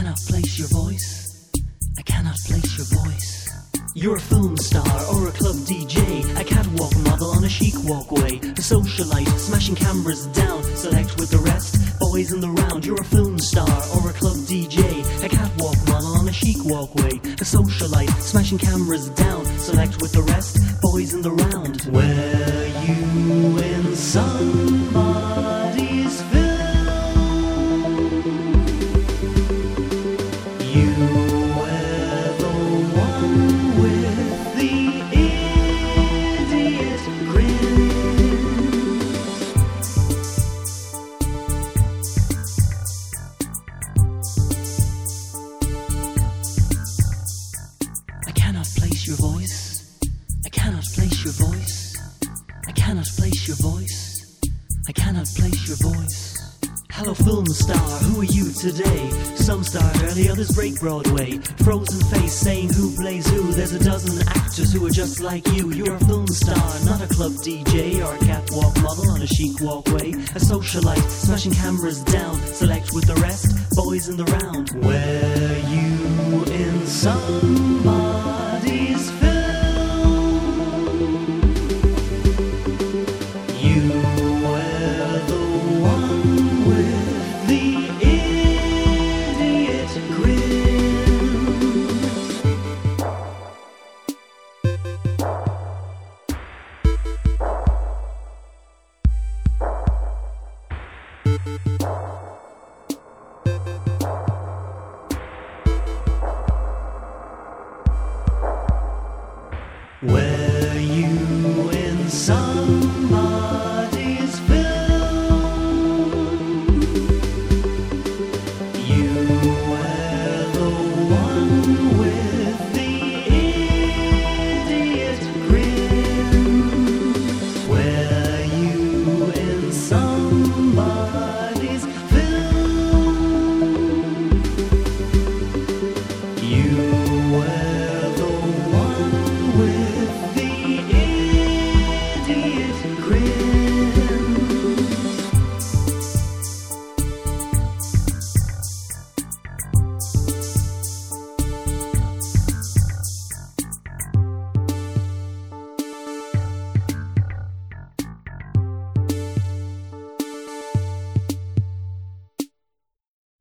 cannot place your voice. I cannot place your voice. You're a film star or a club DJ, a catwalk model on a chic walkway, a socialite, smashing cameras down, select with the rest, boys in the round. You're a film star or a club DJ, a catwalk model on a chic walkway, a socialite, smashing cameras down, select with the rest, boys in the round. Were you in somebody's film? You were the one with the idiot grin. I cannot place your voice. I cannot place your voice. I cannot place your voice. I cannot place your voice. Hello film star, who are you today? Some start early, others break Broadway. Frozen face saying who plays who. There's a dozen actors who are just like you. You're a film star, not a club DJ or a catwalk model on a chic walkway. A socialite, smashing cameras down, select with the rest, boys in the round. Were you in somebody